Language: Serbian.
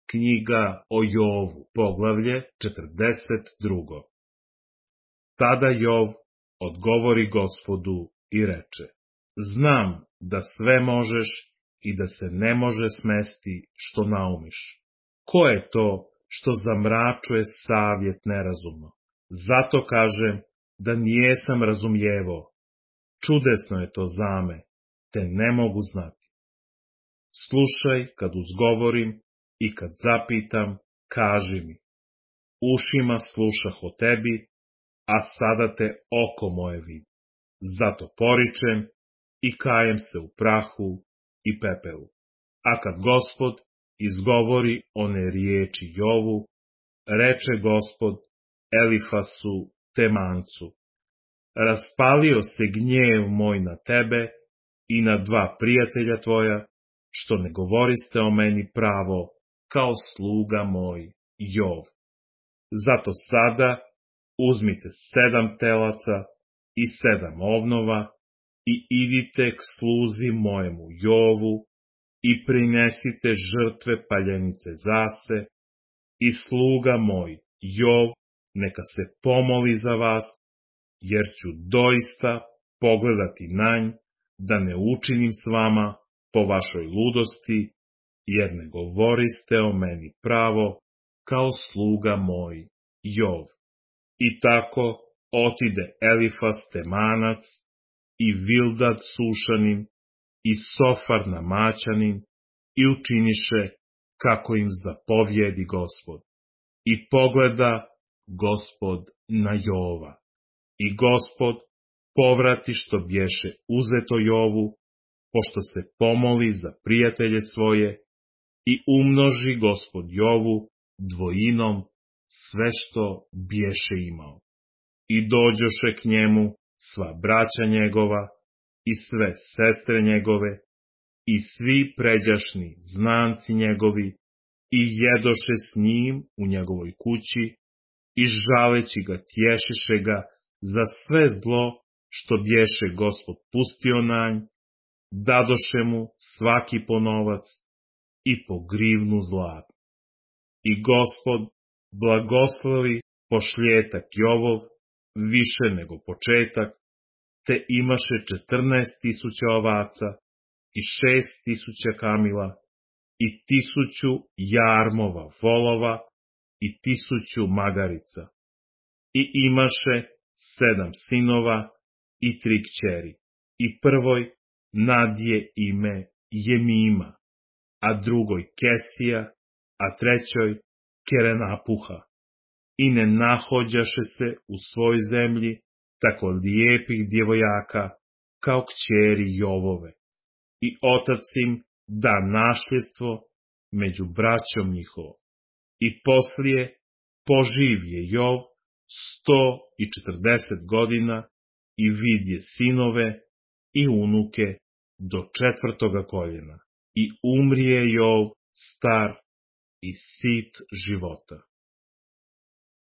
Knjiga o Jovu, poglavlje 42. Tada Jov odgovori Gospodu i reče: Znam da sve možeš i da se ne može smesti što naumiš. Ko je to što zamračuje savjet nerazumno? Zato kažem da nijesam razumjevo. Čudesno je to za me, te ne mogu znati. Slušaj kad uzgovorim i kad zapitam, kaži mi. Ušima slušah o tebi, a sada te oko moje vidi. Zato poričem i kajem se u prahu i pepelu. A kad Gospod izgovori one riječi Jovu, reče Gospod Elifasu Temancu: Raspalio se gnjev moj na tebe i na dva prijatelja tvoja, što ne govoriste o meni pravo, kao sluga moj Jov. Zato sada uzmite 7 telaca i 7 ovnova i idite k sluzi mojemu Jovu i prinesite žrtve paljenice zase, i sluga moj Jov neka se pomoli za vas, jer ću doista pogledati na nj, da ne učinim s vama po vašoj ludosti, jer ne govoriste o meni pravo, kao sluga moj Jov. I tako otide Elifas Temanac i Vildad Sušanin i Sofar Namaćanin i učiniše kako im zapovjedi Gospod. I pogleda Gospod na Jova. I Gospod povrati što bješe uzeto Jovu, pošto se pomoli za prijatelje svoje, i umnoži Gospod Jovu dvojinom sve što bješe imao. I dođoše k njemu sva braća njegova i sve sestre njegove i svi pređašni znanci njegovi i jedoše s njim u njegovoj kući i žaleći ga tješiše ga za sve zlo što bješe Gospod pustio na nj, dadoše mu svaki po novac i po grivnu zlata. I Gospod blagoslovi pošljetak Jovov više nego početak, te imaše 14.000 ovaca i 6.000 kamila i 1.000 jarmova volova i 1.000 magarica. I imaše 7 sinova i 3 kćeri. I prvoj nadje ime Jemima, a drugoj Kesija, a trećoj Kerenapuha. I ne nahođaše se u svoj zemlji tako lijepih djevojaka kao kćeri Jovove. I otac im da nasljedstvo među braćom njihovom. I poslije poživje Jov 140 godina i vidje sinove i unuke do 4. koljena. I umrije Jov star i sit života.